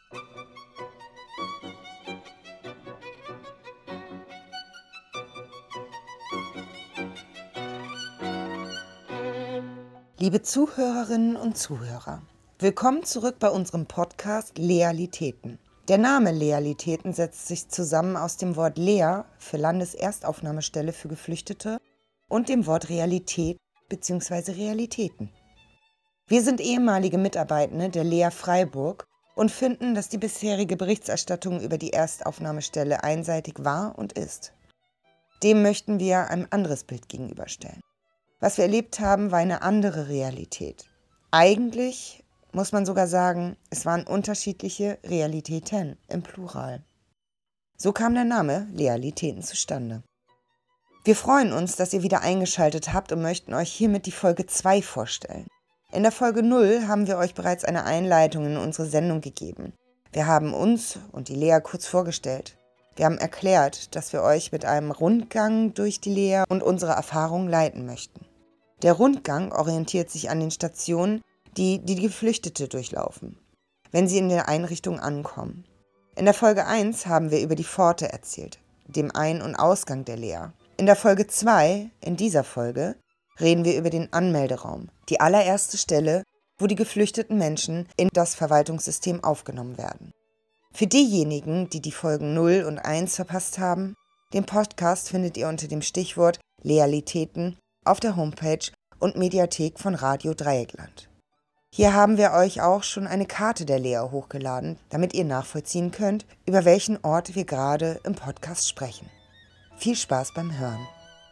Liebe Zuhörerinnen und Zuhörer, willkommen zurück bei unserem Podcast Lealitäten. Der Name Lealitäten setzt sich zusammen aus dem Wort Lea für Landeserstaufnahmestelle für Geflüchtete und dem Wort Realität bzw. Realitäten. Wir sind ehemalige Mitarbeitende der Lea Freiburg und finden, dass die bisherige Berichterstattung über die Erstaufnahmestelle einseitig war und ist. Dem möchten wir ein anderes Bild gegenüberstellen. Was wir erlebt haben, war eine andere Realität. Eigentlich muss man sogar sagen, es waren unterschiedliche Realitäten im Plural. So kam der Name Lealitäten zustande. Wir freuen uns, dass ihr wieder eingeschaltet habt und möchten euch hiermit die Folge 2 vorstellen. In der Folge 0 haben wir euch bereits eine Einleitung in unsere Sendung gegeben. Wir haben uns und die Lea kurz vorgestellt. Wir haben erklärt, dass wir euch mit einem Rundgang durch die Lea und unsere Erfahrungen leiten möchten. Der Rundgang orientiert sich an den Stationen, die Geflüchtete durchlaufen, wenn sie in der Einrichtung ankommen. In der Folge 1 haben wir über die Pforte erzählt, dem Ein- und Ausgang der Lea. In der Folge 2, in dieser Folge, reden wir über den Anmelderaum, die allererste Stelle, wo die geflüchteten Menschen in das Verwaltungssystem aufgenommen werden. Für diejenigen, die die Folgen 0 und 1 verpasst haben, den Podcast findet ihr unter dem Stichwort Lealitäten auf der Homepage und Mediathek von Radio Dreieckland. Hier haben wir euch auch schon eine Karte der Lea hochgeladen, damit ihr nachvollziehen könnt, über welchen Ort wir gerade im Podcast sprechen. Viel Spaß beim Hören.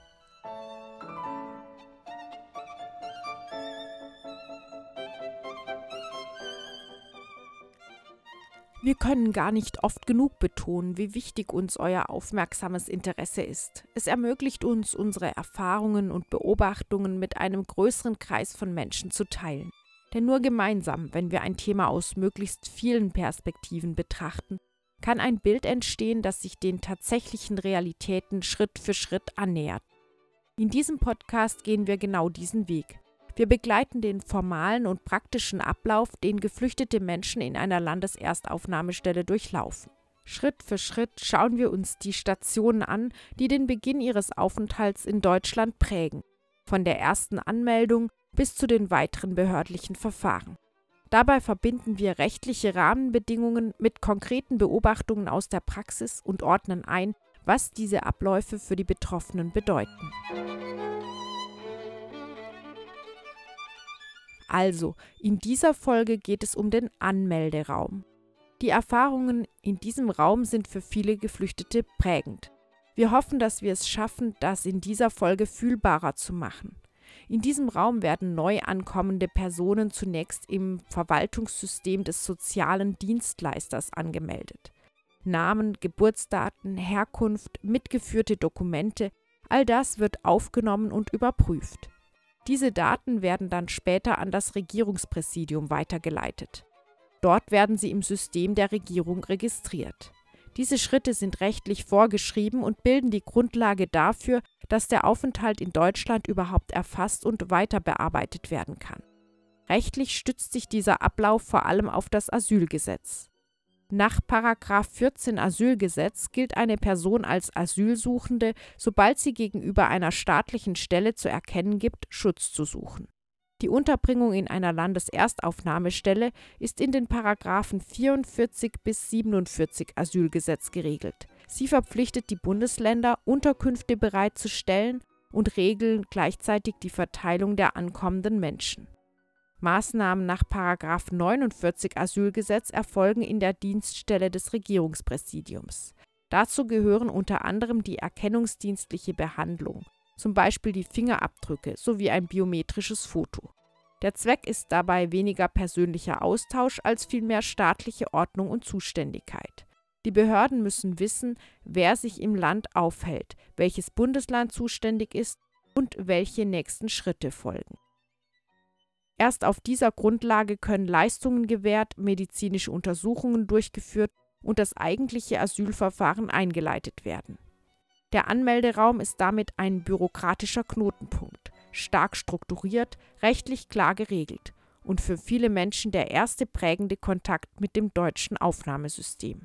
Wir können gar nicht oft genug betonen, wie wichtig uns euer aufmerksames Interesse ist. Es ermöglicht uns, unsere Erfahrungen und Beobachtungen mit einem größeren Kreis von Menschen zu teilen. Denn nur gemeinsam, wenn wir ein Thema aus möglichst vielen Perspektiven betrachten, kann ein Bild entstehen, das sich den tatsächlichen Realitäten Schritt für Schritt annähert. In diesem Podcast gehen wir genau diesen Weg. Wir begleiten den formalen und praktischen Ablauf, den geflüchtete Menschen in einer Landeserstaufnahmestelle durchlaufen. Schritt für Schritt schauen wir uns die Stationen an, die den Beginn ihres Aufenthalts in Deutschland prägen, von der ersten Anmeldung bis zu den weiteren behördlichen Verfahren. Dabei verbinden wir rechtliche Rahmenbedingungen mit konkreten Beobachtungen aus der Praxis und ordnen ein, was diese Abläufe für die Betroffenen bedeuten. Also, in dieser Folge geht es um den Anmelderaum. Die Erfahrungen in diesem Raum sind für viele Geflüchtete prägend. Wir hoffen, dass wir es schaffen, das in dieser Folge fühlbarer zu machen. In diesem Raum werden neu ankommende Personen zunächst im Verwaltungssystem des sozialen Dienstleisters angemeldet. Namen, Geburtsdaten, Herkunft, mitgeführte Dokumente, all das wird aufgenommen und überprüft. Diese Daten werden dann später an das Regierungspräsidium weitergeleitet. Dort werden sie im System der Regierung registriert. Diese Schritte sind rechtlich vorgeschrieben und bilden die Grundlage dafür, dass der Aufenthalt in Deutschland überhaupt erfasst und weiter bearbeitet werden kann. Rechtlich stützt sich dieser Ablauf vor allem auf das Asylgesetz. Nach § 14 Asylgesetz gilt eine Person als Asylsuchende, sobald sie gegenüber einer staatlichen Stelle zu erkennen gibt, Schutz zu suchen. Die Unterbringung in einer Landeserstaufnahmestelle ist in den Paragraphen 44 bis 47 Asylgesetz geregelt. Sie verpflichtet die Bundesländer, Unterkünfte bereitzustellen und regeln gleichzeitig die Verteilung der ankommenden Menschen. Maßnahmen nach § 49 Asylgesetz erfolgen in der Dienststelle des Regierungspräsidiums. Dazu gehören unter anderem die erkennungsdienstliche Behandlung, zum Beispiel die Fingerabdrücke sowie ein biometrisches Foto. Der Zweck ist dabei weniger persönlicher Austausch als vielmehr staatliche Ordnung und Zuständigkeit. Die Behörden müssen wissen, wer sich im Land aufhält, welches Bundesland zuständig ist und welche nächsten Schritte folgen. Erst auf dieser Grundlage können Leistungen gewährt, medizinische Untersuchungen durchgeführt und das eigentliche Asylverfahren eingeleitet werden. Der Anmelderaum ist damit ein bürokratischer Knotenpunkt, stark strukturiert, rechtlich klar geregelt und für viele Menschen der erste prägende Kontakt mit dem deutschen Aufnahmesystem.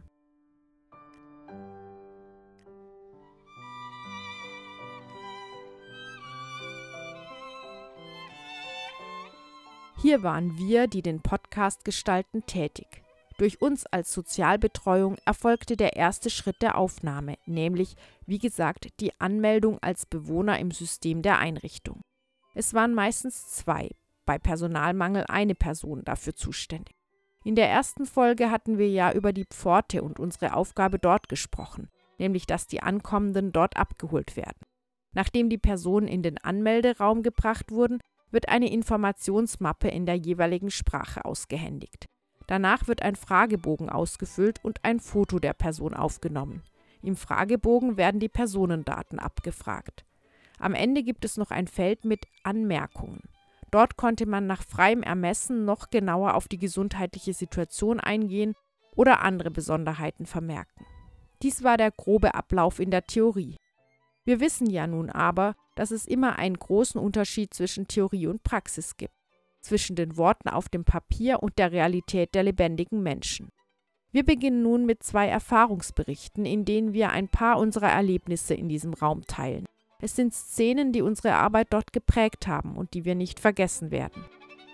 Hier waren wir, die den Podcast gestalten, tätig. Durch uns als Sozialbetreuung erfolgte der erste Schritt der Aufnahme, nämlich, wie gesagt, die Anmeldung als Bewohner im System der Einrichtung. Es waren meistens 2, bei Personalmangel eine Person dafür zuständig. In der ersten Folge hatten wir ja über die Pforte und unsere Aufgabe dort gesprochen, nämlich dass die Ankommenden dort abgeholt werden. Nachdem die Personen in den Anmelderaum gebracht wurden, wird eine Informationsmappe in der jeweiligen Sprache ausgehändigt. Danach wird ein Fragebogen ausgefüllt und ein Foto der Person aufgenommen. Im Fragebogen werden die Personendaten abgefragt. Am Ende gibt es noch ein Feld mit Anmerkungen. Dort konnte man nach freiem Ermessen noch genauer auf die gesundheitliche Situation eingehen oder andere Besonderheiten vermerken. Dies war der grobe Ablauf in der Theorie. Wir wissen ja nun aber, dass es immer einen großen Unterschied zwischen Theorie und Praxis gibt, zwischen den Worten auf dem Papier und der Realität der lebendigen Menschen. Wir beginnen nun mit 2 Erfahrungsberichten, in denen wir ein paar unserer Erlebnisse in diesem Raum teilen. Es sind Szenen, die unsere Arbeit dort geprägt haben und die wir nicht vergessen werden.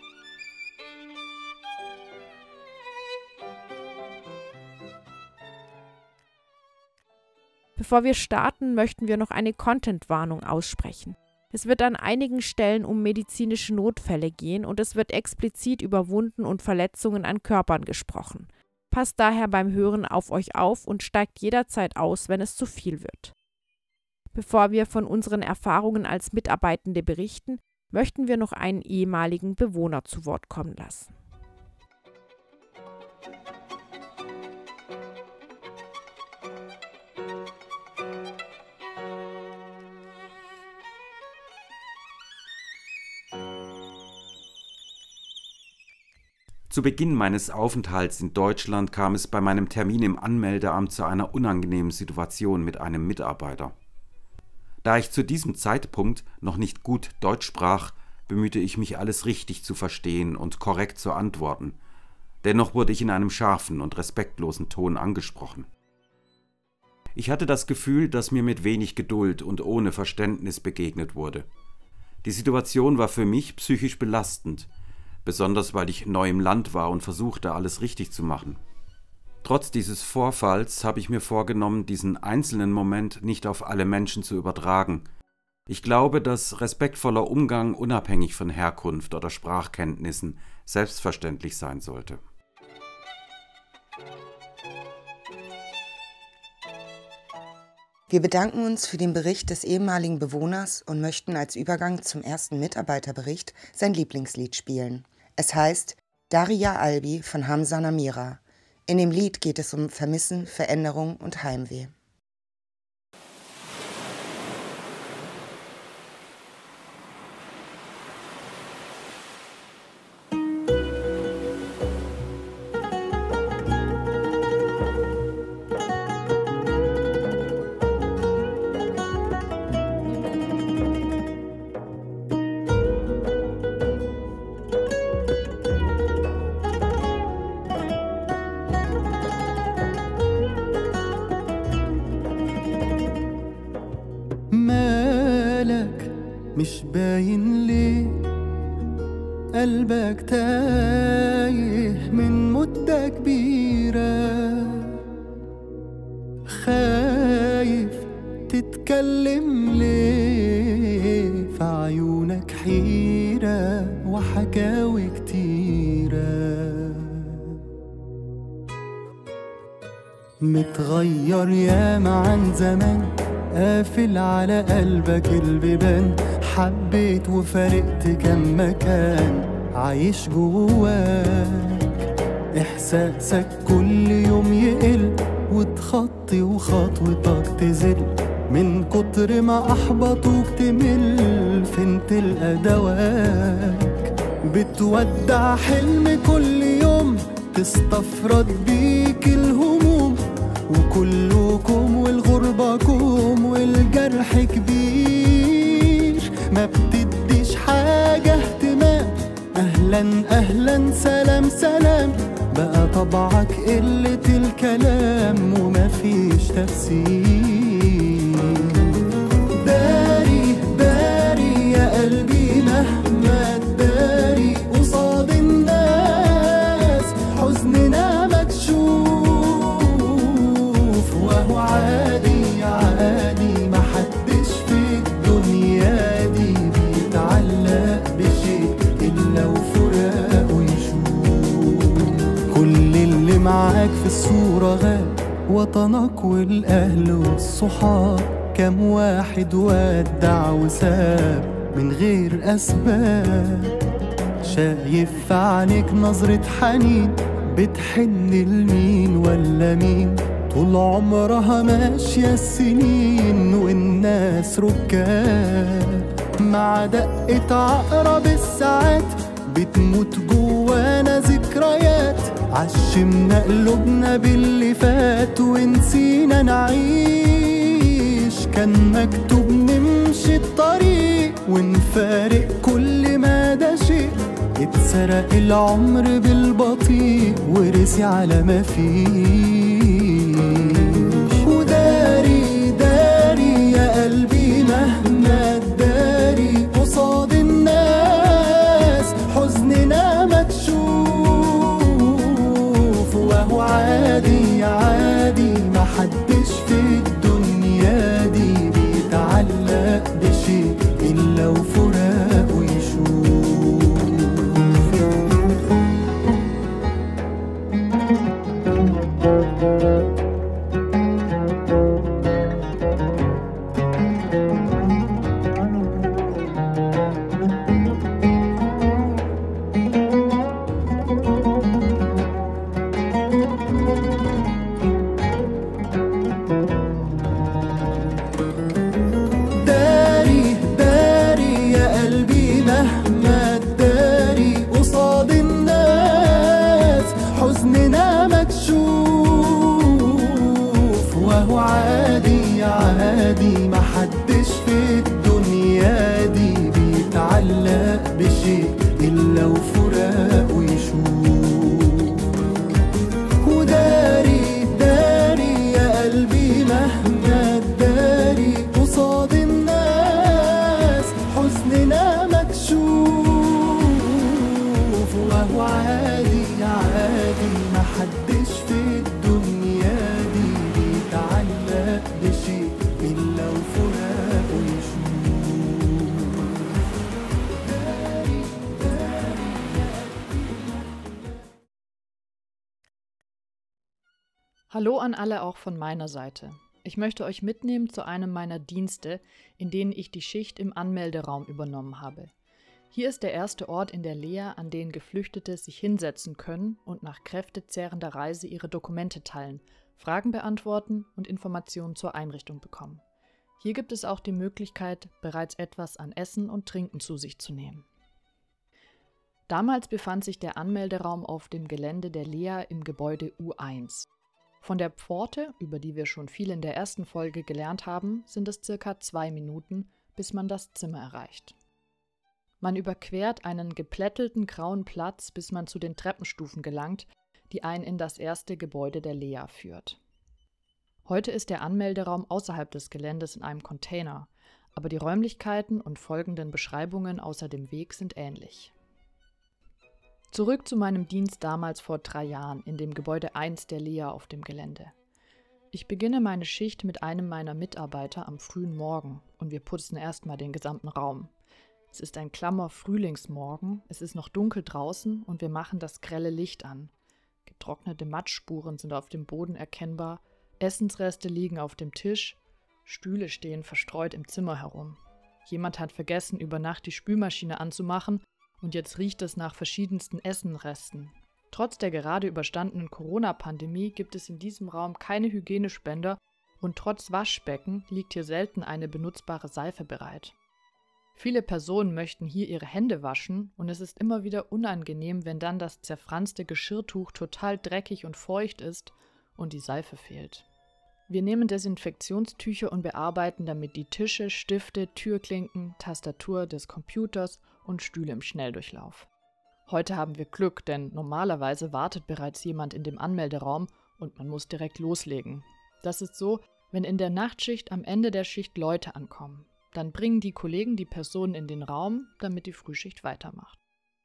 Bevor wir starten, möchten wir noch eine Content-Warnung aussprechen. Es wird an einigen Stellen um medizinische Notfälle gehen und es wird explizit über Wunden und Verletzungen an Körpern gesprochen. Passt daher beim Hören auf euch auf und steigt jederzeit aus, wenn es zu viel wird. Bevor wir von unseren Erfahrungen als Mitarbeitende berichten, möchten wir noch einen ehemaligen Bewohner zu Wort kommen lassen. Zu Beginn meines Aufenthalts in Deutschland kam es bei meinem Termin im Anmeldeamt zu einer unangenehmen Situation mit einem Mitarbeiter. Da ich zu diesem Zeitpunkt noch nicht gut Deutsch sprach, bemühte ich mich, alles richtig zu verstehen und korrekt zu antworten. Dennoch wurde ich in einem scharfen und respektlosen Ton angesprochen. Ich hatte das Gefühl, dass mir mit wenig Geduld und ohne Verständnis begegnet wurde. Die Situation war für mich psychisch belastend, besonders weil ich neu im Land war und versuchte, alles richtig zu machen. Trotz dieses Vorfalls habe ich mir vorgenommen, diesen einzelnen Moment nicht auf alle Menschen zu übertragen. Ich glaube, dass respektvoller Umgang unabhängig von Herkunft oder Sprachkenntnissen selbstverständlich sein sollte. Wir bedanken uns für den Bericht des ehemaligen Bewohners und möchten als Übergang zum ersten Mitarbeiterbericht sein Lieblingslied spielen. Es heißt Daria Albi von Hamza Namira. In dem Lied geht es um Vermissen, Veränderung und Heimweh. مش باين ليه قلبك تايه من مدة كبيرة خايف تتكلم ليه في عيونك حيرة وحكاوي كتيرة متغير ياما عن زمان قافل على قلبك البيبان حبيت وفارقت كم مكان عايش جواك إحساسك كل يوم يقل وتخطي وخطوتك تزل من كتر ما أحبطوك تمل فين تلقى دواك بتودع حلم كل يوم تستفرد بيك الهموم وكلكم والغربكم والجرح كبير ما بتديش حاجة اهتمام أهلا أهلا سلام سلام، بقى طبعك قلة الكلام ومفيش تفسير. داري داري يا قلبي مهما تداري قصاد الناس، حزننا مكشوف وهو عادي عادي، محدش في الدنيا دي بيتعلق بشيء إلا وفراقه يشوف. كل اللي معاك في الصورة غاب، وطنك والأهل والصحاب، كم واحد ودع وساب من غير أسباب. شايف في عينيك نظرة حنين، بتحن لمين ولا مين، طول عمرها ماشية السنين والناس ركاب. مع دقة عقرب الساعات بتموت جوانا ذكريات، عشمنا قلوبنا باللي فات ونسينا نعيش. كان مكتوب نمشي الطريق ونفارق كل ما ده شيء، اتسرق العمر بالبطيء ورسي على ما فيش. وداري داري يا قلبي مهما تداري قصاد الناس، حزننا مكشوف وهو عادي عادي، محدش في الدنيا دي بيتعلق بشيء إلا وفراقه يشوف. داري داري يا قلبي مهما تداري قصاد الناس، حزننا مكشوف وهو عادي عادي، محدش في الدنيا دي بيتعلق بشيء إلا وفراقه يشوف. وداري داري يا قلبي مهما تداري قصاد الناس، حزننا مكشوف وهو عادي عادي، محدش في الدنيا دي بيتعلق بشيء إلا وفراقه يشوف. Hallo an alle auch von meiner Seite. Ich möchte euch mitnehmen zu einem meiner Dienste, in denen ich die Schicht im Anmelderaum übernommen habe. Hier ist der erste Ort in der Lea, an den Geflüchtete sich hinsetzen können und nach kräftezehrender Reise ihre Dokumente teilen, Fragen beantworten und Informationen zur Einrichtung bekommen. Hier gibt es auch die Möglichkeit, bereits etwas an Essen und Trinken zu sich zu nehmen. Damals befand sich der Anmelderaum auf dem Gelände der Lea im Gebäude U1. Von der Pforte, über die wir schon viel in der ersten Folge gelernt haben, sind es circa 2 Minuten, bis man das Zimmer erreicht. Man überquert einen geplättelten grauen Platz, bis man zu den Treppenstufen gelangt, die einen in das erste Gebäude der Lea führt. Heute ist der Anmelderaum außerhalb des Geländes in einem Container, aber die Räumlichkeiten und folgenden Beschreibungen außer dem Weg sind ähnlich. Zurück zu meinem Dienst damals vor 3 Jahren in dem Gebäude 1 der Lea auf dem Gelände. Ich beginne meine Schicht mit einem meiner Mitarbeiter am frühen Morgen und wir putzen erstmal den gesamten Raum. Es ist ein klammer Frühlingsmorgen, es ist noch dunkel draußen und wir machen das grelle Licht an. Getrocknete Matschspuren sind auf dem Boden erkennbar, Essensreste liegen auf dem Tisch, Stühle stehen verstreut im Zimmer herum. Jemand hat vergessen, über Nacht die Spülmaschine anzumachen und jetzt riecht es nach verschiedensten Essenresten. Trotz der gerade überstandenen Corona-Pandemie gibt es in diesem Raum keine Hygienespender und trotz Waschbecken liegt hier selten eine benutzbare Seife bereit. Viele Personen möchten hier ihre Hände waschen und es ist immer wieder unangenehm, wenn dann das zerfranste Geschirrtuch total dreckig und feucht ist und die Seife fehlt. Wir nehmen Desinfektionstücher und bearbeiten damit die Tische, Stifte, Türklinken, Tastatur des Computers und Stühle im Schnelldurchlauf. Heute haben wir Glück, denn normalerweise wartet bereits jemand in dem Anmelderaum und man muss direkt loslegen. Das ist so, wenn in der Nachtschicht am Ende der Schicht Leute ankommen. Dann bringen die Kollegen die Personen in den Raum, damit die Frühschicht weitermacht.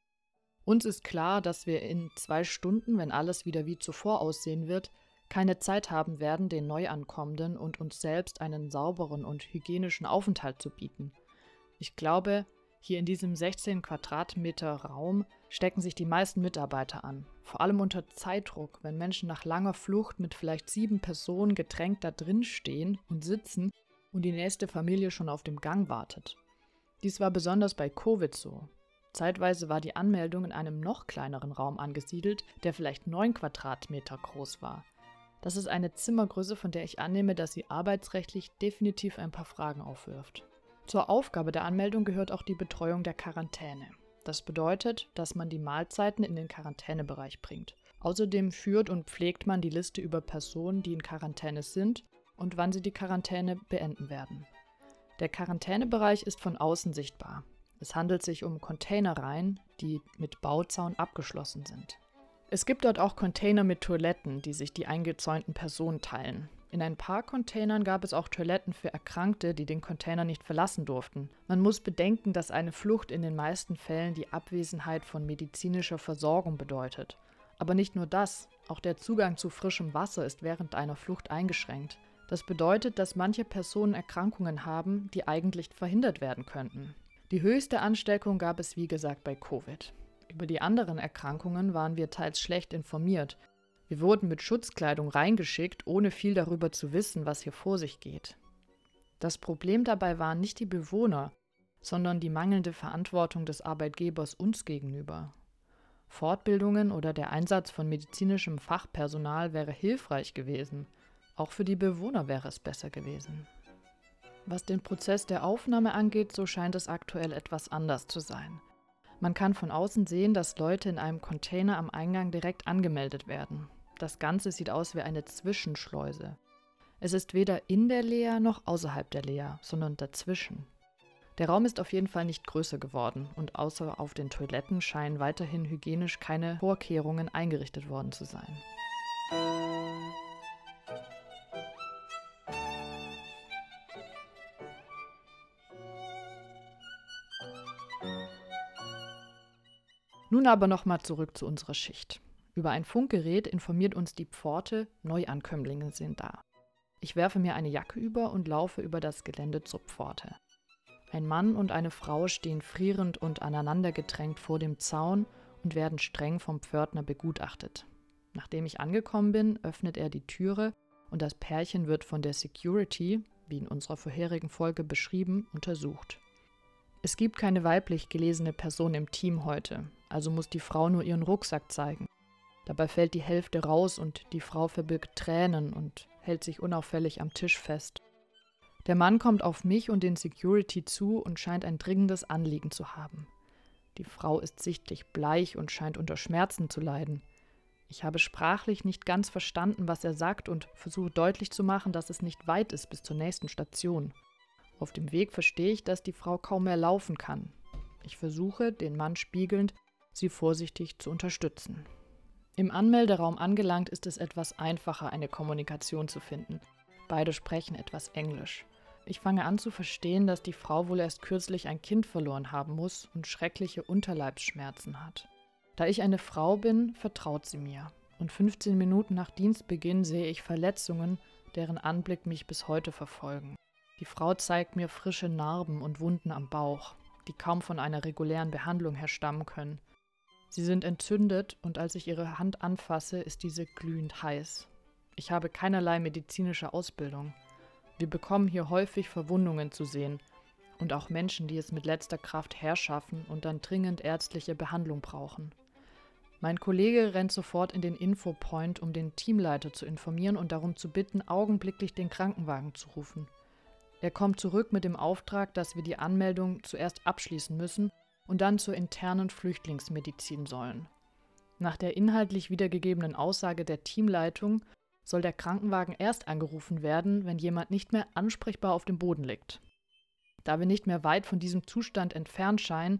Uns ist klar, dass wir in 2 Stunden, wenn alles wieder wie zuvor aussehen wird, keine Zeit haben werden, den Neuankommenden und uns selbst einen sauberen und hygienischen Aufenthalt zu bieten. Ich glaube, hier in diesem 16 Quadratmeter Raum stecken sich die meisten Mitarbeiter an. Vor allem unter Zeitdruck, wenn Menschen nach langer Flucht mit vielleicht 7 Personen gedrängt da drin stehen und sitzen und die nächste Familie schon auf dem Gang wartet. Dies war besonders bei Covid so. Zeitweise war die Anmeldung in einem noch kleineren Raum angesiedelt, der vielleicht 9 Quadratmeter groß war. Das ist eine Zimmergröße, von der ich annehme, dass sie arbeitsrechtlich definitiv ein paar Fragen aufwirft. Zur Aufgabe der Anmeldung gehört auch die Betreuung der Quarantäne. Das bedeutet, dass man die Mahlzeiten in den Quarantänebereich bringt. Außerdem führt und pflegt man die Liste über Personen, die in Quarantäne sind und wann sie die Quarantäne beenden werden. Der Quarantänebereich ist von außen sichtbar. Es handelt sich um Containerreihen, die mit Bauzaun abgeschlossen sind. Es gibt dort auch Container mit Toiletten, die sich die eingezäunten Personen teilen. In ein paar Containern gab es auch Toiletten für Erkrankte, die den Container nicht verlassen durften. Man muss bedenken, dass eine Flucht in den meisten Fällen die Abwesenheit von medizinischer Versorgung bedeutet. Aber nicht nur das, auch der Zugang zu frischem Wasser ist während einer Flucht eingeschränkt. Das bedeutet, dass manche Personen Erkrankungen haben, die eigentlich verhindert werden könnten. Die höchste Ansteckung gab es wie gesagt bei Covid. Über die anderen Erkrankungen waren wir teils schlecht informiert. Wir wurden mit Schutzkleidung reingeschickt, ohne viel darüber zu wissen, was hier vor sich geht. Das Problem dabei waren nicht die Bewohner, sondern die mangelnde Verantwortung des Arbeitgebers uns gegenüber. Fortbildungen oder der Einsatz von medizinischem Fachpersonal wäre hilfreich gewesen. Auch für die Bewohner wäre es besser gewesen. Was den Prozess der Aufnahme angeht, so scheint es aktuell etwas anders zu sein. Man kann von außen sehen, dass Leute in einem Container am Eingang direkt angemeldet werden. Das Ganze sieht aus wie eine Zwischenschleuse. Es ist weder in der Lea noch außerhalb der Lea, sondern dazwischen. Der Raum ist auf jeden Fall nicht größer geworden und außer auf den Toiletten scheinen weiterhin hygienisch keine Vorkehrungen eingerichtet worden zu sein. Nun aber nochmal zurück zu unserer Schicht. Über ein Funkgerät informiert uns die Pforte, Neuankömmlinge sind da. Ich werfe mir eine Jacke über und laufe über das Gelände zur Pforte. Ein Mann und eine Frau stehen frierend und aneinander gedrängt vor dem Zaun und werden streng vom Pförtner begutachtet. Nachdem ich angekommen bin, öffnet er die Türe und das Pärchen wird von der Security, wie in unserer vorherigen Folge beschrieben, untersucht. Es gibt keine weiblich gelesene Person im Team heute, also muss die Frau nur ihren Rucksack zeigen. Dabei fällt die Hälfte raus und die Frau verbirgt Tränen und hält sich unauffällig am Tisch fest. Der Mann kommt auf mich und den Security zu und scheint ein dringendes Anliegen zu haben. Die Frau ist sichtlich bleich und scheint unter Schmerzen zu leiden. Ich habe sprachlich nicht ganz verstanden, was er sagt und versuche deutlich zu machen, dass es nicht weit ist bis zur nächsten Station. Auf dem Weg verstehe ich, dass die Frau kaum mehr laufen kann. Ich versuche, den Mann spiegelnd, sie vorsichtig zu unterstützen. Im Anmelderaum angelangt ist es etwas einfacher, eine Kommunikation zu finden. Beide sprechen etwas Englisch. Ich fange an zu verstehen, dass die Frau wohl erst kürzlich ein Kind verloren haben muss und schreckliche Unterleibsschmerzen hat. Da ich eine Frau bin, vertraut sie mir. Und 15 Minuten nach Dienstbeginn sehe ich Verletzungen, deren Anblick mich bis heute verfolgen. Die Frau zeigt mir frische Narben und Wunden am Bauch, die kaum von einer regulären Behandlung her stammen können. Sie sind entzündet und als ich ihre Hand anfasse, ist diese glühend heiß. Ich habe keinerlei medizinische Ausbildung. Wir bekommen hier häufig Verwundungen zu sehen und auch Menschen, die es mit letzter Kraft herschaffen und dann dringend ärztliche Behandlung brauchen. Mein Kollege rennt sofort in den Infopoint, um den Teamleiter zu informieren und darum zu bitten, augenblicklich den Krankenwagen zu rufen. Er kommt zurück mit dem Auftrag, dass wir die Anmeldung zuerst abschließen müssen und dann zur internen Flüchtlingsmedizin sollen. Nach der inhaltlich wiedergegebenen Aussage der Teamleitung soll der Krankenwagen erst angerufen werden, wenn jemand nicht mehr ansprechbar auf dem Boden liegt. Da wir nicht mehr weit von diesem Zustand entfernt scheinen,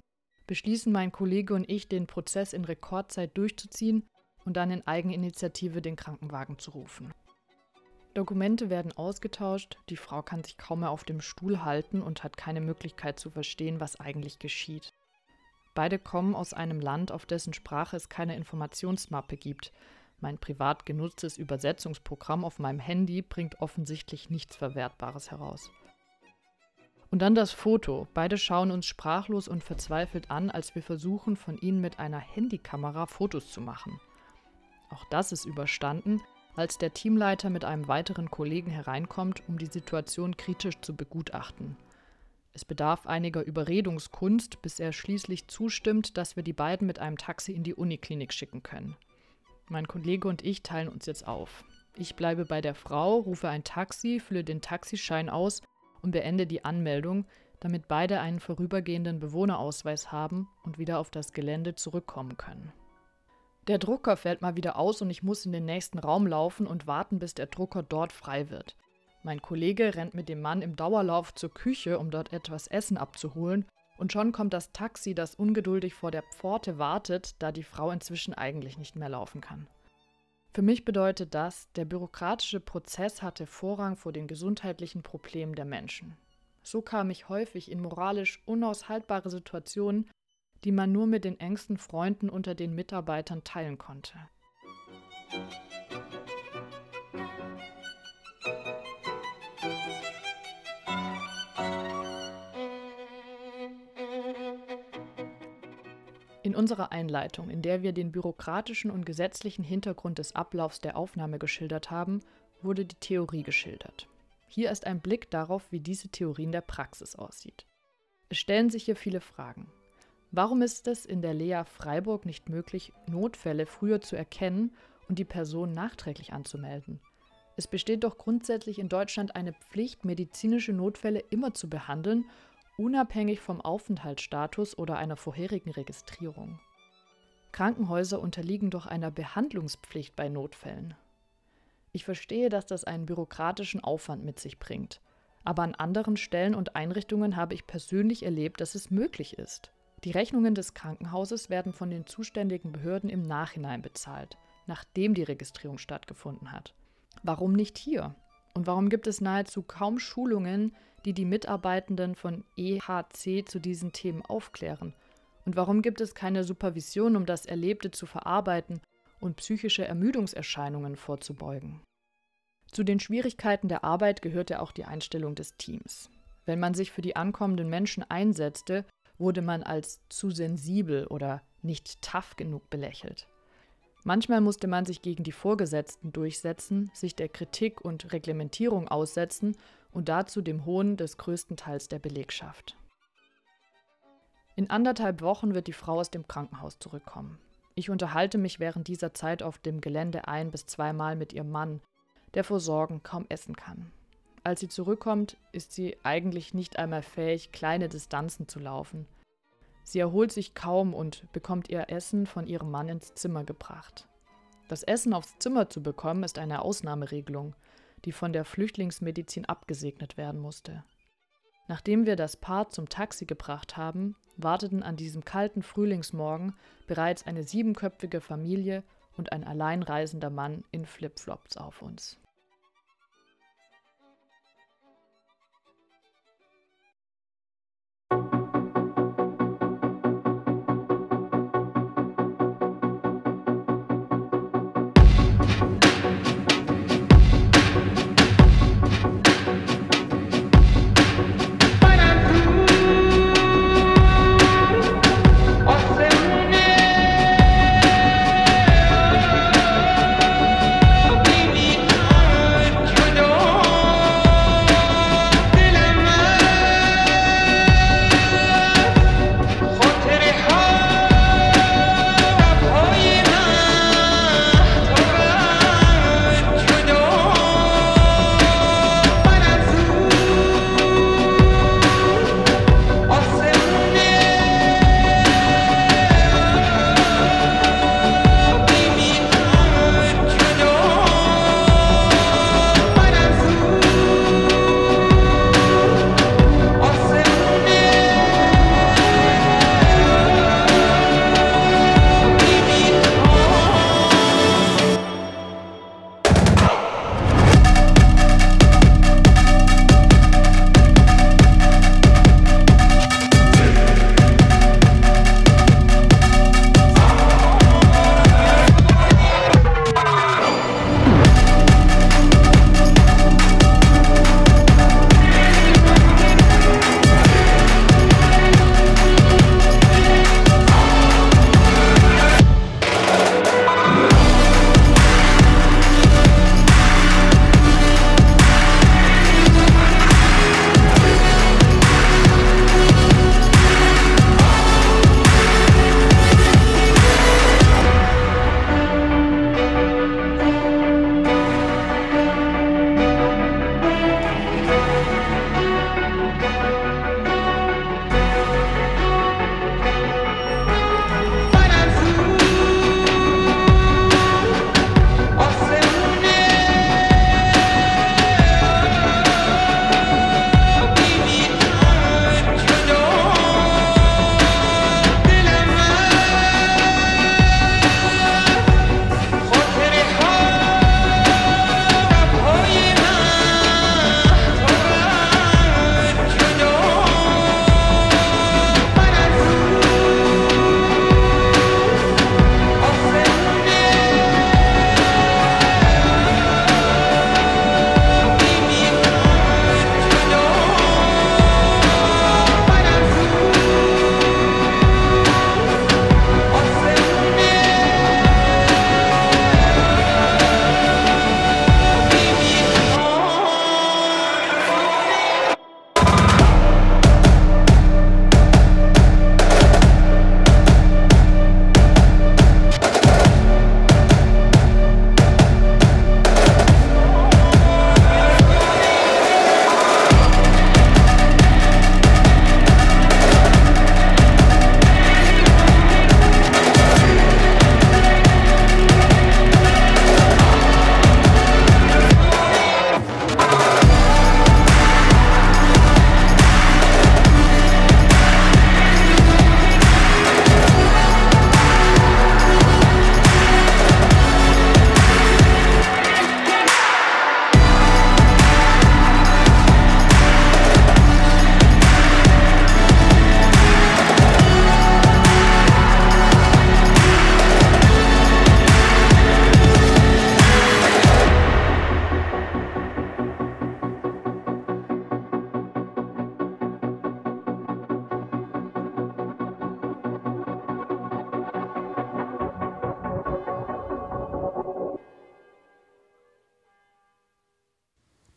beschließen mein Kollege und ich, den Prozess in Rekordzeit durchzuziehen und dann in Eigeninitiative den Krankenwagen zu rufen. Dokumente werden ausgetauscht, die Frau kann sich kaum mehr auf dem Stuhl halten und hat keine Möglichkeit zu verstehen, was eigentlich geschieht. Beide kommen aus einem Land, auf dessen Sprache es keine Informationsmappe gibt. Mein privat genutztes Übersetzungsprogramm auf meinem Handy bringt offensichtlich nichts Verwertbares heraus. Und dann das Foto. Beide schauen uns sprachlos und verzweifelt an, als wir versuchen, von ihnen mit einer Handykamera Fotos zu machen. Auch das ist überstanden, als der Teamleiter mit einem weiteren Kollegen hereinkommt, um die Situation kritisch zu begutachten. Es bedarf einiger Überredungskunst, bis er schließlich zustimmt, dass wir die beiden mit einem Taxi in die Uniklinik schicken können. Mein Kollege und ich teilen uns jetzt auf. Ich bleibe bei der Frau, rufe ein Taxi, fülle den Taxischein aus und beende die Anmeldung, damit beide einen vorübergehenden Bewohnerausweis haben und wieder auf das Gelände zurückkommen können. Der Drucker fällt mal wieder aus und ich muss in den nächsten Raum laufen und warten, bis der Drucker dort frei wird. Mein Kollege rennt mit dem Mann im Dauerlauf zur Küche, um dort etwas Essen abzuholen, und schon kommt das Taxi, das ungeduldig vor der Pforte wartet, da die Frau inzwischen eigentlich nicht mehr laufen kann. Für mich bedeutet das, der bürokratische Prozess hatte Vorrang vor den gesundheitlichen Problemen der Menschen. So kam ich häufig in moralisch unaushaltbare Situationen, die man nur mit den engsten Freunden unter den Mitarbeitern teilen konnte. In unserer Einleitung, in der wir den bürokratischen und gesetzlichen Hintergrund des Ablaufs der Aufnahme geschildert haben, wurde die Theorie geschildert. Hier ist ein Blick darauf, wie diese Theorie in der Praxis aussieht. Es stellen sich hier viele Fragen. Warum ist es in der Lea Freiburg nicht möglich, Notfälle früher zu erkennen und die Person nachträglich anzumelden? Es besteht doch grundsätzlich in Deutschland eine Pflicht, medizinische Notfälle immer zu behandeln, unabhängig vom Aufenthaltsstatus oder einer vorherigen Registrierung. Krankenhäuser unterliegen doch einer Behandlungspflicht bei Notfällen. Ich verstehe, dass das einen bürokratischen Aufwand mit sich bringt, aber an anderen Stellen und Einrichtungen habe ich persönlich erlebt, dass es möglich ist. Die Rechnungen des Krankenhauses werden von den zuständigen Behörden im Nachhinein bezahlt, nachdem die Registrierung stattgefunden hat. Warum nicht hier? Und warum gibt es nahezu kaum Schulungen, die die Mitarbeitenden von EHC zu diesen Themen aufklären? Und warum gibt es keine Supervision, um das Erlebte zu verarbeiten und psychische Ermüdungserscheinungen vorzubeugen? Zu den Schwierigkeiten der Arbeit gehörte auch die Einstellung des Teams. Wenn man sich für die ankommenden Menschen einsetzte, wurde man als zu sensibel oder nicht tough genug belächelt. Manchmal musste man sich gegen die Vorgesetzten durchsetzen, sich der Kritik und Reglementierung aussetzen und dazu dem Hohn des größten Teils der Belegschaft. In 1,5 Wochen wird die Frau aus dem Krankenhaus zurückkommen. Ich unterhalte mich während dieser Zeit auf dem Gelände 1- bis 2-mal mit ihrem Mann, der vor Sorgen kaum essen kann. Als sie zurückkommt, ist sie eigentlich nicht einmal fähig, kleine Distanzen zu laufen. Sie erholt sich kaum und bekommt ihr Essen von ihrem Mann ins Zimmer gebracht. Das Essen aufs Zimmer zu bekommen, ist eine Ausnahmeregelung, die von der Flüchtlingsmedizin abgesegnet werden musste. Nachdem wir das Paar zum Taxi gebracht haben, warteten an diesem kalten Frühlingsmorgen bereits eine 7-köpfige Familie und ein alleinreisender Mann in Flipflops auf uns.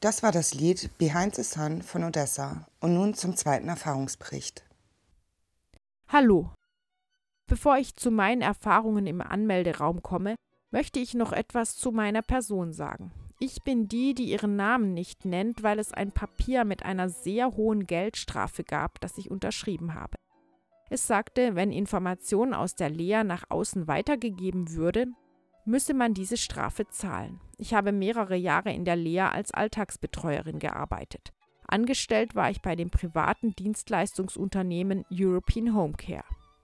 Das war das Lied Behind the Sun von Odessa. Und nun zum zweiten Erfahrungsbericht. Hallo. Bevor ich zu meinen Erfahrungen im Anmelderaum komme, möchte ich noch etwas zu meiner Person sagen. Ich bin die ihren Namen nicht nennt, weil es ein Papier mit einer sehr hohen Geldstrafe gab, das ich unterschrieben habe. Es sagte, wenn Informationen aus der Lea nach außen weitergegeben würden, müsse man diese Strafe zahlen. Ich habe mehrere Jahre in der Lea als Alltagsbetreuerin gearbeitet. Angestellt war ich bei dem privaten Dienstleistungsunternehmen European Home Care.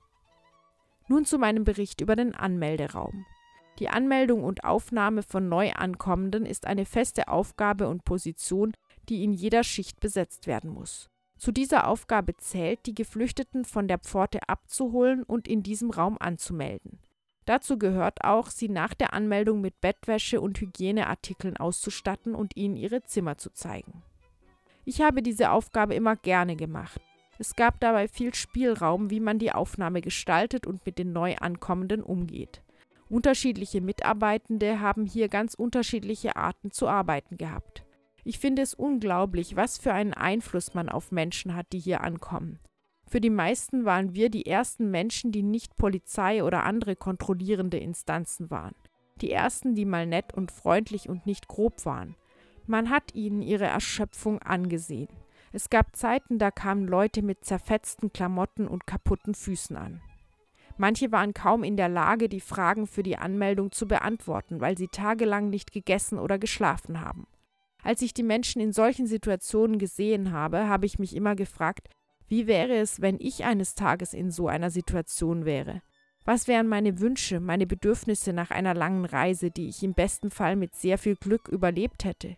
Nun zu meinem Bericht über den Anmelderaum. Die Anmeldung und Aufnahme von Neuankommenden ist eine feste Aufgabe und Position, die in jeder Schicht besetzt werden muss. Zu dieser Aufgabe zählt, die Geflüchteten von der Pforte abzuholen und in diesem Raum anzumelden. Dazu gehört auch, sie nach der Anmeldung mit Bettwäsche und Hygieneartikeln auszustatten und ihnen ihre Zimmer zu zeigen. Ich habe diese Aufgabe immer gerne gemacht. Es gab dabei viel Spielraum, wie man die Aufnahme gestaltet und mit den Neuankommenden umgeht. Unterschiedliche Mitarbeitende haben hier ganz unterschiedliche Arten zu arbeiten gehabt. Ich finde es unglaublich, was für einen Einfluss man auf Menschen hat, die hier ankommen. Für die meisten waren wir die ersten Menschen, die nicht Polizei oder andere kontrollierende Instanzen waren. Die ersten, die mal nett und freundlich und nicht grob waren. Man hat ihnen ihre Erschöpfung angesehen. Es gab Zeiten, da kamen Leute mit zerfetzten Klamotten und kaputten Füßen an. Manche waren kaum in der Lage, die Fragen für die Anmeldung zu beantworten, weil sie tagelang nicht gegessen oder geschlafen haben. Als ich die Menschen in solchen Situationen gesehen habe, habe ich mich immer gefragt, wie wäre es, wenn ich eines Tages in so einer Situation wäre? Was wären meine Wünsche, meine Bedürfnisse nach einer langen Reise, die ich im besten Fall mit sehr viel Glück überlebt hätte?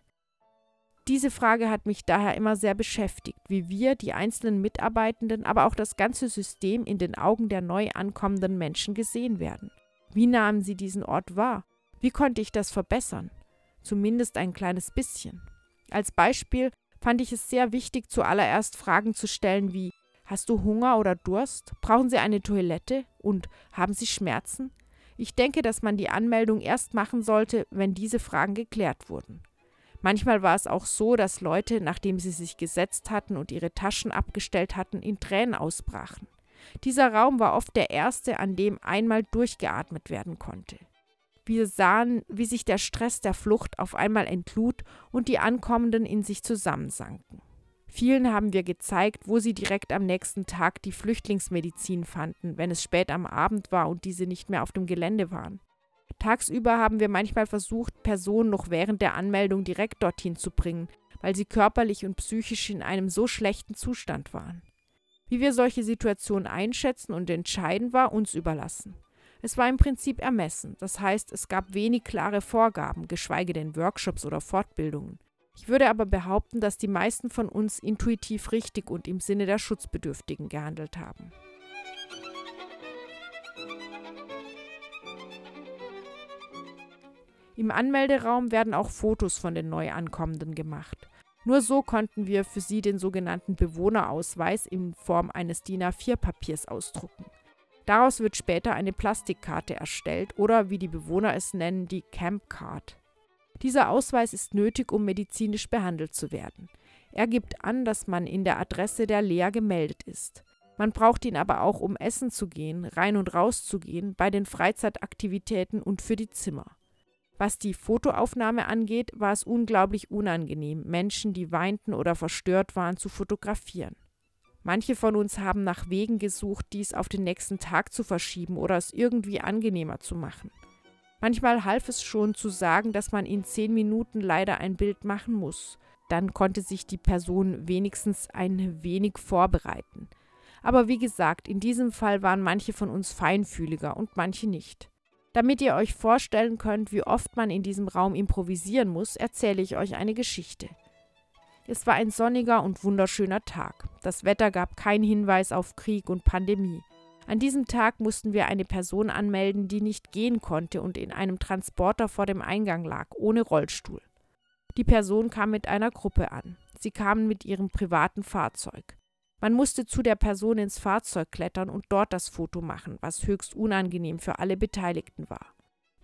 Diese Frage hat mich daher immer sehr beschäftigt, wie wir, die einzelnen Mitarbeitenden, aber auch das ganze System in den Augen der neu ankommenden Menschen gesehen werden. Wie nahmen sie diesen Ort wahr? Wie konnte ich das verbessern? Zumindest ein kleines bisschen. Als Beispiel fand ich es sehr wichtig, zuallererst Fragen zu stellen wie: Hast du Hunger oder Durst? Brauchen Sie eine Toilette? Und haben Sie Schmerzen? Ich denke, dass man die Anmeldung erst machen sollte, wenn diese Fragen geklärt wurden. Manchmal war es auch so, dass Leute, nachdem sie sich gesetzt hatten und ihre Taschen abgestellt hatten, in Tränen ausbrachen. Dieser Raum war oft der erste, an dem einmal durchgeatmet werden konnte. Wir sahen, wie sich der Stress der Flucht auf einmal entlud und die Ankommenden in sich zusammensanken. Vielen haben wir gezeigt, wo sie direkt am nächsten Tag die Flüchtlingsmedizin fanden, wenn es spät am Abend war und diese nicht mehr auf dem Gelände waren. Tagsüber haben wir manchmal versucht, Personen noch während der Anmeldung direkt dorthin zu bringen, weil sie körperlich und psychisch in einem so schlechten Zustand waren. Wie wir solche Situationen einschätzen und entscheiden, war uns überlassen. Es war im Prinzip Ermessen, das heißt, es gab wenig klare Vorgaben, geschweige denn Workshops oder Fortbildungen. Ich würde aber behaupten, dass die meisten von uns intuitiv richtig und im Sinne der Schutzbedürftigen gehandelt haben. Im Anmelderaum werden auch Fotos von den Neuankommenden gemacht. Nur so konnten wir für sie den sogenannten Bewohnerausweis in Form eines DIN A4-Papiers ausdrucken. Daraus wird später eine Plastikkarte erstellt oder, wie die Bewohner es nennen, die Camp Card. Dieser Ausweis ist nötig, um medizinisch behandelt zu werden. Er gibt an, dass man in der Adresse der Lea gemeldet ist. Man braucht ihn aber auch, um essen zu gehen, rein und raus zu gehen, bei den Freizeitaktivitäten und für die Zimmer. Was die Fotoaufnahme angeht, war es unglaublich unangenehm, Menschen, die weinten oder verstört waren, zu fotografieren. Manche von uns haben nach Wegen gesucht, dies auf den nächsten Tag zu verschieben oder es irgendwie angenehmer zu machen. Manchmal half es schon zu sagen, dass man in 10 Minuten leider ein Bild machen muss. Dann konnte sich die Person wenigstens ein wenig vorbereiten. Aber wie gesagt, in diesem Fall waren manche von uns feinfühliger und manche nicht. Damit ihr euch vorstellen könnt, wie oft man in diesem Raum improvisieren muss, erzähle ich euch eine Geschichte. Es war ein sonniger und wunderschöner Tag. Das Wetter gab keinen Hinweis auf Krieg und Pandemie. An diesem Tag mussten wir eine Person anmelden, die nicht gehen konnte und in einem Transporter vor dem Eingang lag, ohne Rollstuhl. Die Person kam mit einer Gruppe an. Sie kamen mit ihrem privaten Fahrzeug. Man musste zu der Person ins Fahrzeug klettern und dort das Foto machen, was höchst unangenehm für alle Beteiligten war.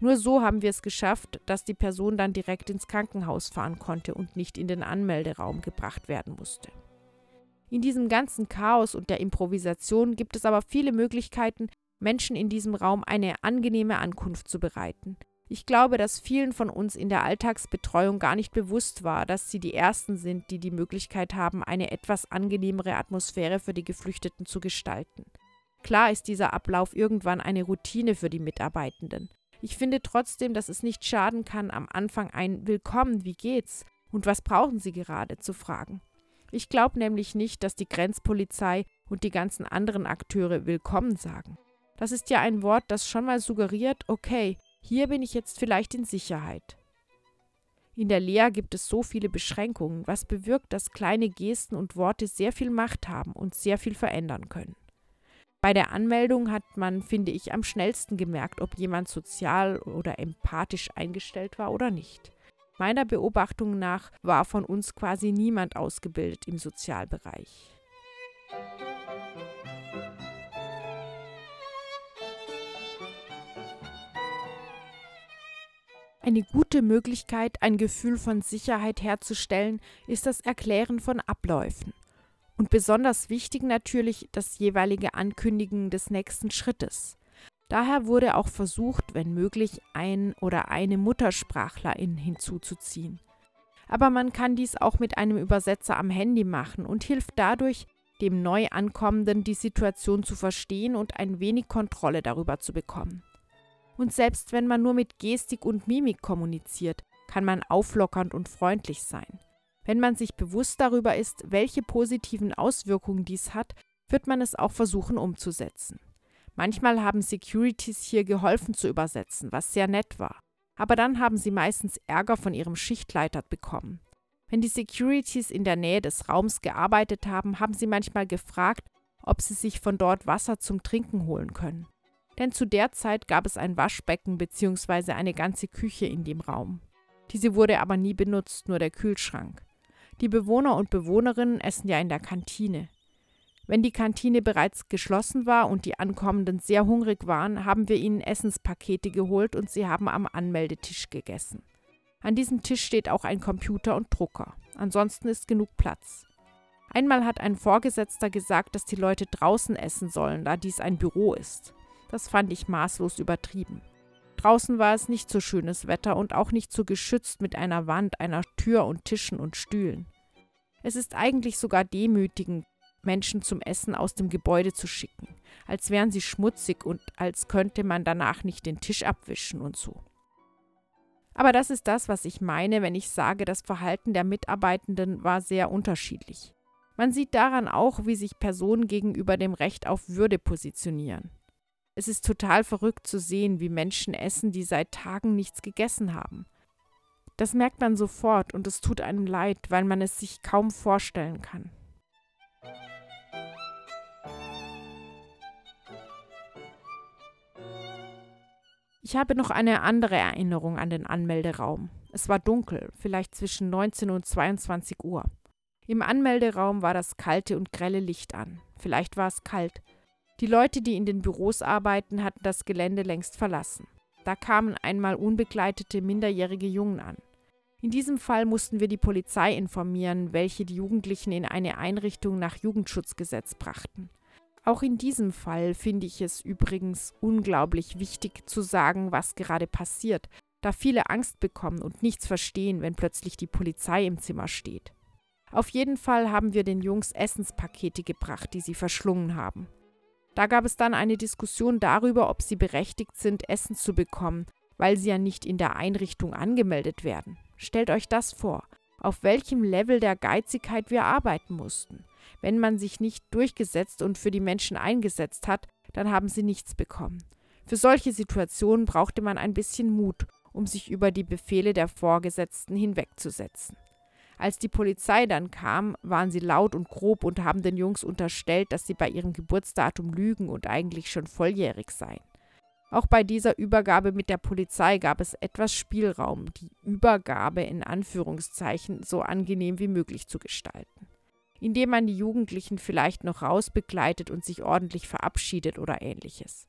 Nur so haben wir es geschafft, dass die Person dann direkt ins Krankenhaus fahren konnte und nicht in den Anmelderaum gebracht werden musste. In diesem ganzen Chaos und der Improvisation gibt es aber viele Möglichkeiten, Menschen in diesem Raum eine angenehme Ankunft zu bereiten. Ich glaube, dass vielen von uns in der Alltagsbetreuung gar nicht bewusst war, dass sie die Ersten sind, die die Möglichkeit haben, eine etwas angenehmere Atmosphäre für die Geflüchteten zu gestalten. Klar ist dieser Ablauf irgendwann eine Routine für die Mitarbeitenden. Ich finde trotzdem, dass es nicht schaden kann, am Anfang ein Willkommen, wie geht's und was brauchen Sie gerade zu fragen. Ich glaube nämlich nicht, dass die Grenzpolizei und die ganzen anderen Akteure Willkommen sagen. Das ist ja ein Wort, das schon mal suggeriert, okay, hier bin ich jetzt vielleicht in Sicherheit. In der Lea gibt es so viele Beschränkungen, was bewirkt, dass kleine Gesten und Worte sehr viel Macht haben und sehr viel verändern können. Bei der Anmeldung hat man, finde ich, am schnellsten gemerkt, ob jemand sozial oder empathisch eingestellt war oder nicht. Meiner Beobachtung nach war von uns quasi niemand ausgebildet im Sozialbereich. Eine gute Möglichkeit, ein Gefühl von Sicherheit herzustellen, ist das Erklären von Abläufen. Und besonders wichtig natürlich das jeweilige Ankündigen des nächsten Schrittes. Daher wurde auch versucht, wenn möglich, ein oder eine Muttersprachlerin hinzuzuziehen. Aber man kann dies auch mit einem Übersetzer am Handy machen und hilft dadurch, dem Neuankommenden die Situation zu verstehen und ein wenig Kontrolle darüber zu bekommen. Und selbst wenn man nur mit Gestik und Mimik kommuniziert, kann man auflockernd und freundlich sein. Wenn man sich bewusst darüber ist, welche positiven Auswirkungen dies hat, wird man es auch versuchen umzusetzen. Manchmal haben Securities hier geholfen zu übersetzen, was sehr nett war. Aber dann haben sie meistens Ärger von ihrem Schichtleiter bekommen. Wenn die Securities in der Nähe des Raums gearbeitet haben, haben sie manchmal gefragt, ob sie sich von dort Wasser zum Trinken holen können. Denn zu der Zeit gab es ein Waschbecken bzw. eine ganze Küche in dem Raum. Diese wurde aber nie benutzt, nur der Kühlschrank. Die Bewohner und Bewohnerinnen essen ja in der Kantine. Wenn die Kantine bereits geschlossen war und die Ankommenden sehr hungrig waren, haben wir ihnen Essenspakete geholt und sie haben am Anmeldetisch gegessen. An diesem Tisch steht auch ein Computer und Drucker. Ansonsten ist genug Platz. Einmal hat ein Vorgesetzter gesagt, dass die Leute draußen essen sollen, da dies ein Büro ist. Das fand ich maßlos übertrieben. Draußen war es nicht so schönes Wetter und auch nicht so geschützt mit einer Wand, einer Tür und Tischen und Stühlen. Es ist eigentlich sogar demütigend, Menschen zum Essen aus dem Gebäude zu schicken, als wären sie schmutzig und als könnte man danach nicht den Tisch abwischen und so. Aber das ist das, was ich meine, wenn ich sage, das Verhalten der Mitarbeitenden war sehr unterschiedlich. Man sieht daran auch, wie sich Personen gegenüber dem Recht auf Würde positionieren. Es ist total verrückt zu sehen, wie Menschen essen, die seit Tagen nichts gegessen haben. Das merkt man sofort und es tut einem leid, weil man es sich kaum vorstellen kann. Ich habe noch eine andere Erinnerung an den Anmelderaum. Es war dunkel, vielleicht zwischen 19 und 22 Uhr. Im Anmelderaum war das kalte und grelle Licht an. Vielleicht war es kalt. Die Leute, die in den Büros arbeiten, hatten das Gelände längst verlassen. Da kamen einmal unbegleitete minderjährige Jungen an. In diesem Fall mussten wir die Polizei informieren, welche die Jugendlichen in eine Einrichtung nach Jugendschutzgesetz brachten. Auch in diesem Fall finde ich es übrigens unglaublich wichtig zu sagen, was gerade passiert, da viele Angst bekommen und nichts verstehen, wenn plötzlich die Polizei im Zimmer steht. Auf jeden Fall haben wir den Jungs Essenspakete gebracht, die sie verschlungen haben. Da gab es dann eine Diskussion darüber, ob sie berechtigt sind, Essen zu bekommen, weil sie ja nicht in der Einrichtung angemeldet werden. Stellt euch das vor, auf welchem Level der Geizigkeit wir arbeiten mussten. Wenn man sich nicht durchgesetzt und für die Menschen eingesetzt hat, dann haben sie nichts bekommen. Für solche Situationen brauchte man ein bisschen Mut, um sich über die Befehle der Vorgesetzten hinwegzusetzen. Als die Polizei dann kam, waren sie laut und grob und haben den Jungs unterstellt, dass sie bei ihrem Geburtsdatum lügen und eigentlich schon volljährig seien. Auch bei dieser Übergabe mit der Polizei gab es etwas Spielraum, die Übergabe in Anführungszeichen so angenehm wie möglich zu gestalten. Indem man die Jugendlichen vielleicht noch rausbegleitet und sich ordentlich verabschiedet oder ähnliches.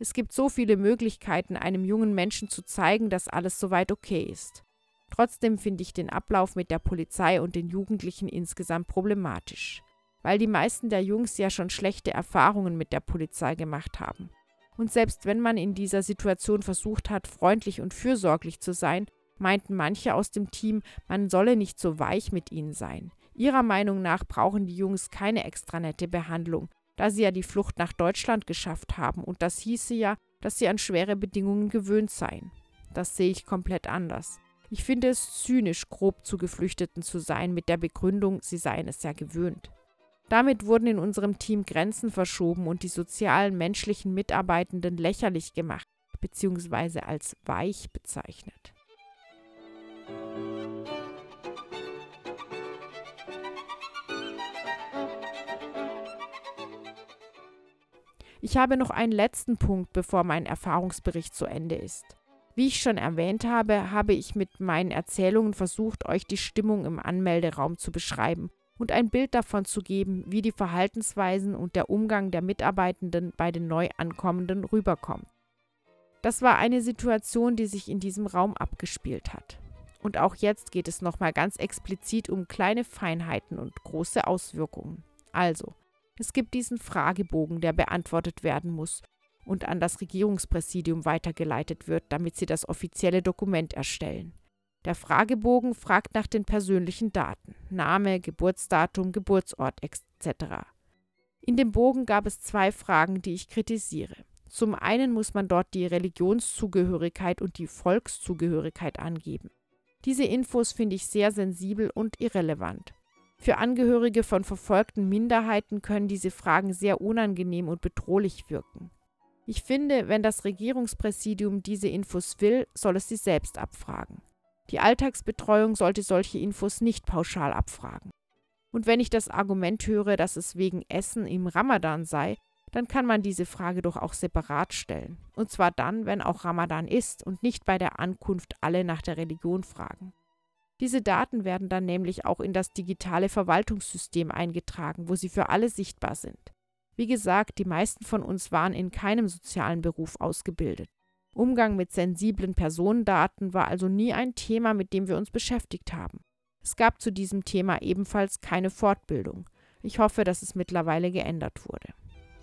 Es gibt so viele Möglichkeiten, einem jungen Menschen zu zeigen, dass alles soweit okay ist. Trotzdem finde ich den Ablauf mit der Polizei und den Jugendlichen insgesamt problematisch, weil die meisten der Jungs ja schon schlechte Erfahrungen mit der Polizei gemacht haben. Und selbst wenn man in dieser Situation versucht hat, freundlich und fürsorglich zu sein, meinten manche aus dem Team, man solle nicht so weich mit ihnen sein. Ihrer Meinung nach brauchen die Jungs keine extra nette Behandlung, da sie ja die Flucht nach Deutschland geschafft haben und das hieße ja, dass sie an schwere Bedingungen gewöhnt seien. Das sehe ich komplett anders. Ich finde es zynisch, grob zu Geflüchteten zu sein mit der Begründung, sie seien es ja gewöhnt. Damit wurden in unserem Team Grenzen verschoben und die sozialen, menschlichen Mitarbeitenden lächerlich gemacht bzw. als weich bezeichnet. Ich habe noch einen letzten Punkt, bevor mein Erfahrungsbericht zu Ende ist. Wie ich schon erwähnt habe, habe ich mit meinen Erzählungen versucht, euch die Stimmung im Anmelderaum zu beschreiben und ein Bild davon zu geben, wie die Verhaltensweisen und der Umgang der Mitarbeitenden bei den Neuankommenden rüberkommen. Das war eine Situation, die sich in diesem Raum abgespielt hat. Und auch jetzt geht es nochmal ganz explizit um kleine Feinheiten und große Auswirkungen. Also, es gibt diesen Fragebogen, der beantwortet werden muss und an das Regierungspräsidium weitergeleitet wird, damit sie das offizielle Dokument erstellen. Der Fragebogen fragt nach den persönlichen Daten, Name, Geburtsdatum, Geburtsort etc. In dem Bogen gab es 2 Fragen, die ich kritisiere. Zum einen muss man dort die Religionszugehörigkeit und die Volkszugehörigkeit angeben. Diese Infos finde ich sehr sensibel und irrelevant. Für Angehörige von verfolgten Minderheiten können diese Fragen sehr unangenehm und bedrohlich wirken. Ich finde, wenn das Regierungspräsidium diese Infos will, soll es sie selbst abfragen. Die Alltagsbetreuung sollte solche Infos nicht pauschal abfragen. Und wenn ich das Argument höre, dass es wegen Essen im Ramadan sei, dann kann man diese Frage doch auch separat stellen. Und zwar dann, wenn auch Ramadan ist und nicht bei der Ankunft alle nach der Religion fragen. Diese Daten werden dann nämlich auch in das digitale Verwaltungssystem eingetragen, wo sie für alle sichtbar sind. Wie gesagt, die meisten von uns waren in keinem sozialen Beruf ausgebildet. Umgang mit sensiblen Personendaten war also nie ein Thema, mit dem wir uns beschäftigt haben. Es gab zu diesem Thema ebenfalls keine Fortbildung. Ich hoffe, dass es mittlerweile geändert wurde.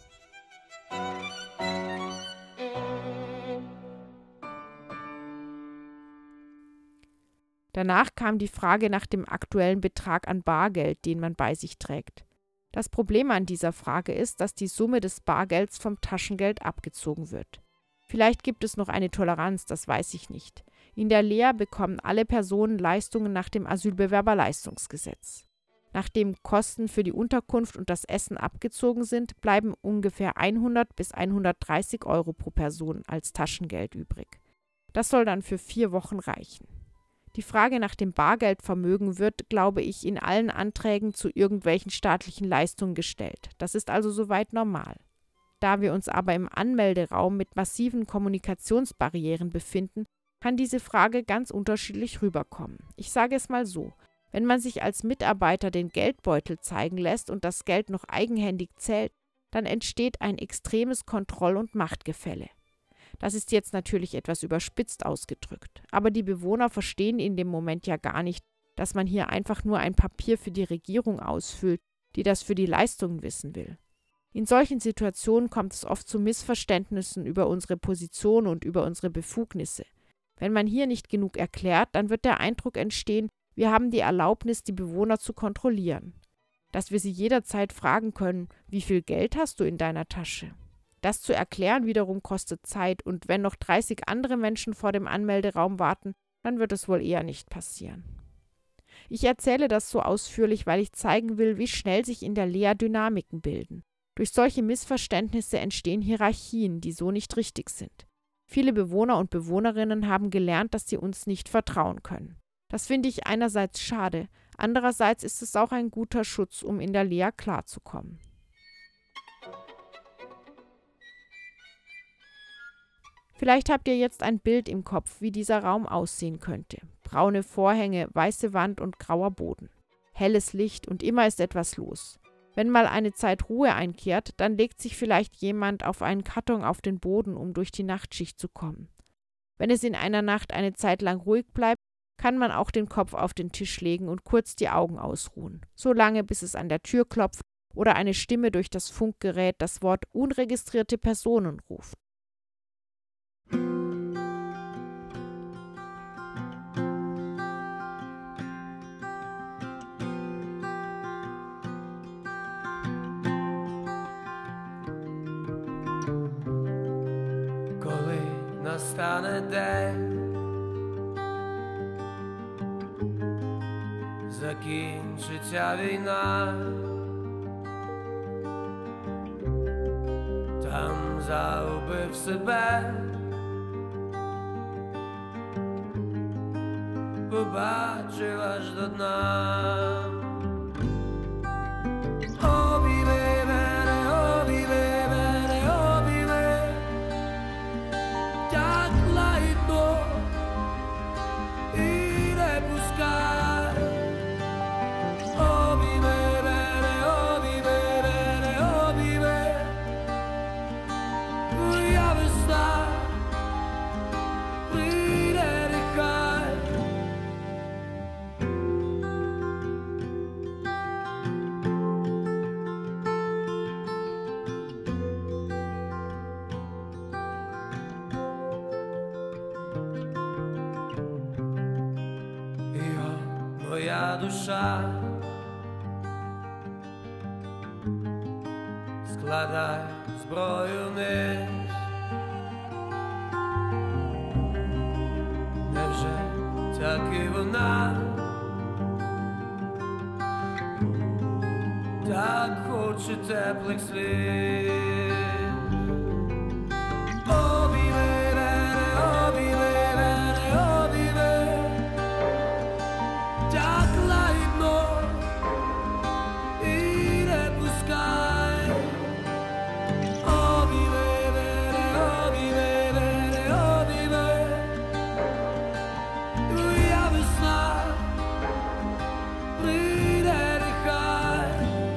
Danach kam die Frage nach dem aktuellen Betrag an Bargeld, den man bei sich trägt. Das Problem an dieser Frage ist, dass die Summe des Bargelds vom Taschengeld abgezogen wird. Vielleicht gibt es noch eine Toleranz, das weiß ich nicht. In der Lea bekommen alle Personen Leistungen nach dem Asylbewerberleistungsgesetz. Nachdem Kosten für die Unterkunft und das Essen abgezogen sind, bleiben ungefähr 100 bis 130 € pro Person als Taschengeld übrig. Das soll dann für 4 Wochen reichen. Die Frage nach dem Bargeldvermögen wird, glaube ich, in allen Anträgen zu irgendwelchen staatlichen Leistungen gestellt. Das ist also soweit normal. Da wir uns aber im Anmelderaum mit massiven Kommunikationsbarrieren befinden, kann diese Frage ganz unterschiedlich rüberkommen. Ich sage es mal so: Wenn man sich als Mitarbeiter den Geldbeutel zeigen lässt und das Geld noch eigenhändig zählt, dann entsteht ein extremes Kontroll- und Machtgefälle. Das ist jetzt natürlich etwas überspitzt ausgedrückt, aber die Bewohner verstehen in dem Moment ja gar nicht, dass man hier einfach nur ein Papier für die Regierung ausfüllt, die das für die Leistungen wissen will. In solchen Situationen kommt es oft zu Missverständnissen über unsere Position und über unsere Befugnisse. Wenn man hier nicht genug erklärt, dann wird der Eindruck entstehen, wir haben die Erlaubnis, die Bewohner zu kontrollieren. Dass wir sie jederzeit fragen können, wie viel Geld hast du in deiner Tasche? Das zu erklären wiederum kostet Zeit und wenn noch 30 andere Menschen vor dem Anmelderaum warten, dann wird es wohl eher nicht passieren. Ich erzähle das so ausführlich, weil ich zeigen will, wie schnell sich in der Lea Dynamiken bilden. Durch solche Missverständnisse entstehen Hierarchien, die so nicht richtig sind. Viele Bewohner und Bewohnerinnen haben gelernt, dass sie uns nicht vertrauen können. Das finde ich einerseits schade, andererseits ist es auch ein guter Schutz, um in der Lea klarzukommen. Vielleicht habt ihr jetzt ein Bild im Kopf, wie dieser Raum aussehen könnte. Braune Vorhänge, weiße Wand und grauer Boden. Helles Licht und immer ist etwas los. Wenn mal eine Zeit Ruhe einkehrt, dann legt sich vielleicht jemand auf einen Karton auf den Boden, um durch die Nachtschicht zu kommen. Wenn es in einer Nacht eine Zeit lang ruhig bleibt, kann man auch den Kopf auf den Tisch legen und kurz die Augen ausruhen, so lange bis es an der Tür klopft oder eine Stimme durch das Funkgerät das Wort unregistrierte Personen ruft. Коли настане день, закінчиться війна, там загубив себе, побачив аж до дна. Обійми мене, як лагідно, і не пускай. Обійми мене, твоя весна прийде, нехай. Моя душа, складай зброю вниз. Невже так і вона так хоче теплих слів? Обійми мене, так лагідно, і не пускай. Обійми мене, твоя весна прийде, нехай.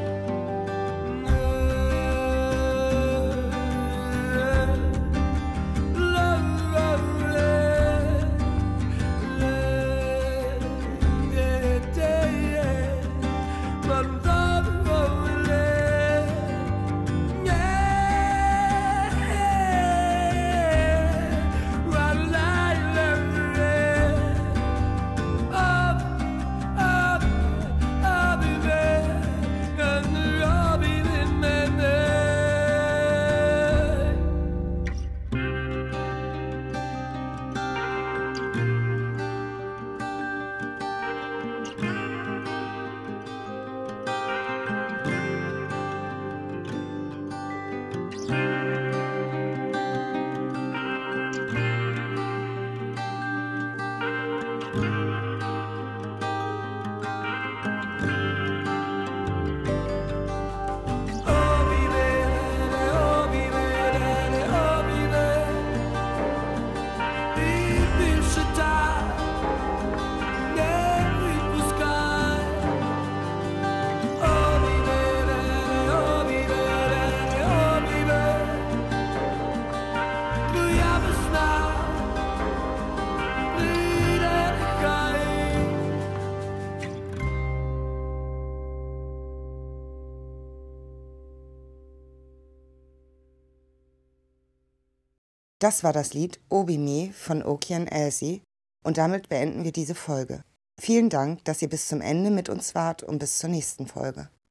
Das war das Lied Obi-Me von Oki und Elsie und damit beenden wir diese Folge. Vielen Dank, dass ihr bis zum Ende mit uns wart und bis zur nächsten Folge.